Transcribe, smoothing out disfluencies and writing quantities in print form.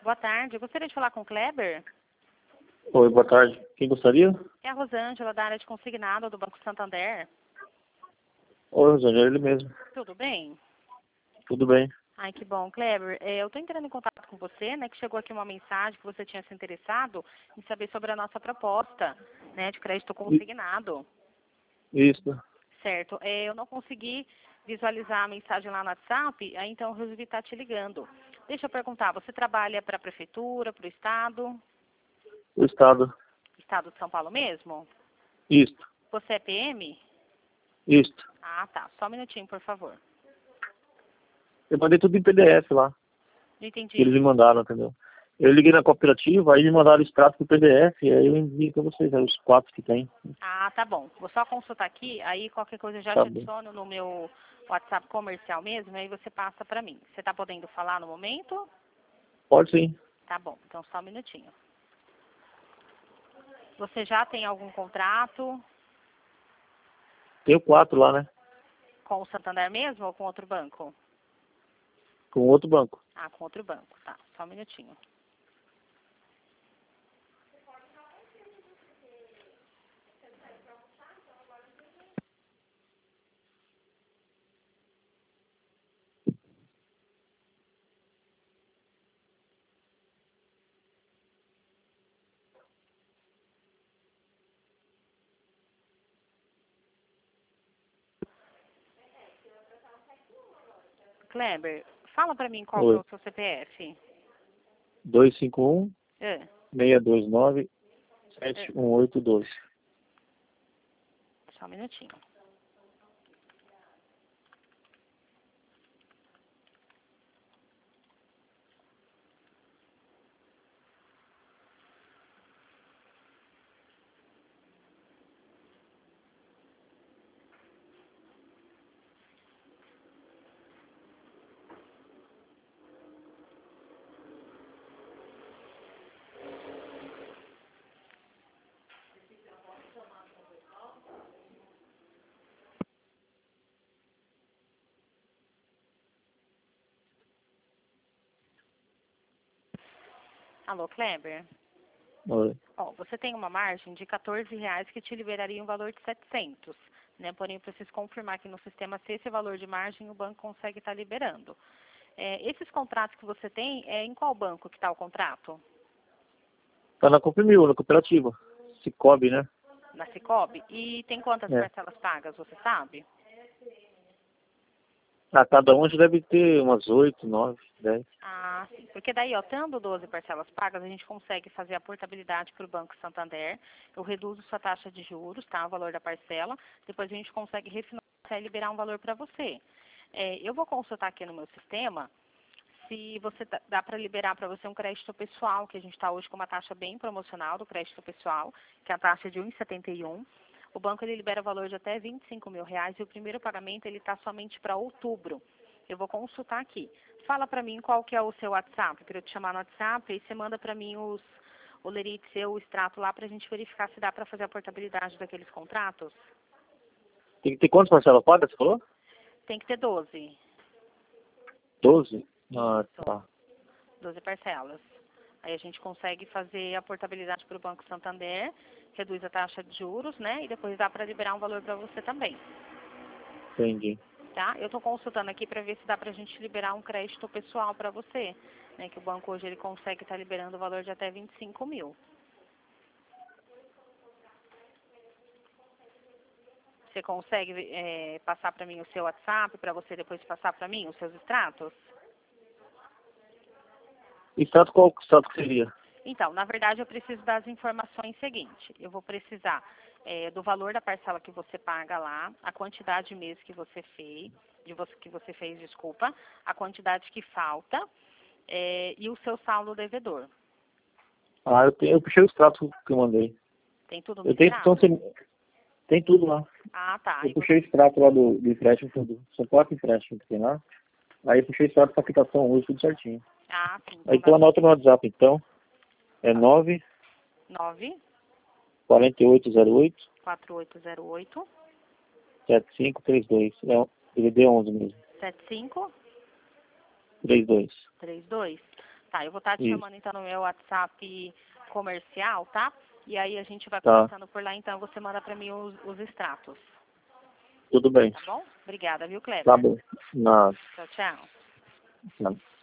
Boa tarde, eu gostaria de falar com o Kleber. Oi, boa tarde. Quem gostaria? É a Rosângela, da área de consignado do Banco Santander. Oi, Rosângela, ele mesmo. Tudo bem? Tudo bem? Ai, que bom. Kleber, eu estou entrando em contato com você, né, que chegou aqui uma mensagem que você tinha se interessado em saber sobre a nossa proposta, né, de crédito consignado. Isso. Certo. Eu não consegui visualizar a mensagem lá no WhatsApp, aí então eu resolvi estar te ligando. Deixa eu perguntar, você trabalha para a prefeitura, para o estado? O Estado. Estado de São Paulo mesmo? Isto. Você é PM? Isto. Ah, tá. Só um minutinho, por favor. Eu mandei tudo em PDF lá, Não que eles entendi. me mandaram, entendeu? Eu liguei na cooperativa, aí me mandaram o extrato do PDF, e aí eu envio pra vocês, os 4 que tem. Ah, tá bom. Vou só consultar aqui, aí qualquer coisa eu já Tá te bom. adiciono no meu WhatsApp comercial mesmo, aí você passa para mim. Você tá podendo falar no momento? Pode sim. Tá bom, então só um minutinho. Você já tem algum contrato Tenho 4 lá, né? com o Santander mesmo ou com outro banco? Com outro banco. Ah, com outro banco, tá. Só um minutinho. Kleber, fala para mim qual que é Oi. o seu CPF. 251 É, 629 é, 7182. só um minutinho. Alô, Kleber? Oi. Ó, você tem uma margem de R$ 14 que te liberaria um valor de 700, né? Porém, eu preciso confirmar aqui no sistema se esse valor de margem o banco consegue estar liberando. Esses contratos que você tem, em qual banco que está o contrato? Tá na Comprimil, na cooperativa. Cicobi, né? Na Cicobi? E tem quantas É. parcelas pagas, você sabe? Ah, cada um já deve ter umas 8, 9, 10. Ah, sim. Porque daí, ó, tendo 12 parcelas pagas, a gente consegue fazer a portabilidade para o Banco Santander. Eu reduzo sua taxa de juros, tá? O valor da parcela. Depois a gente consegue refinanciar e liberar um valor para você. Eu vou consultar aqui no meu sistema se você dá para liberar para você um crédito pessoal, que a gente está hoje com uma taxa bem promocional do crédito pessoal, que é a taxa de 1,71. O banco ele libera o valor de até R$ 25.000 e o primeiro pagamento ele está somente para outubro. Eu vou consultar aqui. Fala para mim qual que é o seu WhatsApp, para eu te chamar no WhatsApp, e você manda para mim o lerite seu, o extrato lá, para a gente verificar se dá para fazer a portabilidade daqueles contratos. Tem que ter quantas parcelas pagas, você falou? Tem que ter 12. 12? Ah, Isso, tá. 12 parcelas. Aí a gente consegue fazer a portabilidade para o Banco Santander, reduz a taxa de juros, né? E depois dá para liberar um valor para você também, Entendi. tá? Eu estou consultando aqui para ver se dá para a gente liberar um crédito pessoal para você, né? Que o banco hoje ele consegue estar liberando o valor de até 25.000. Você consegue passar para mim o seu WhatsApp para você depois passar para mim os seus extratos? Extrato qual extrato que seria? Então, na verdade, eu preciso das informações seguintes. Eu vou precisar do valor da parcela que você paga lá, a quantidade de mês que você fez, desculpa, a quantidade que falta e o seu saldo devedor. Ah, eu puxei o extrato que eu mandei. Tem tudo no Eu tenho, então, extrato? tem tudo lá. Ah, tá. Eu E puxei o você... extrato lá do empréstimo, tudo. São 4 empréstimos que tem lá. Aí eu puxei o extrato para quitação hoje, tudo certinho. Ah, sim. Aí Então tu dá anota no WhatsApp, então. É 9 9 4808 4808 7532. É o DDD 11 mesmo. 75 32. 32. Tá, eu vou estar te Isso. chamando então no meu WhatsApp comercial, tá? E aí a gente vai Tá. conversando por lá, então você manda para mim os extratos. Tudo bem. Tá bom? Obrigada, viu, Kleber? Tá bom. Nada. Tchau, tchau. Nada.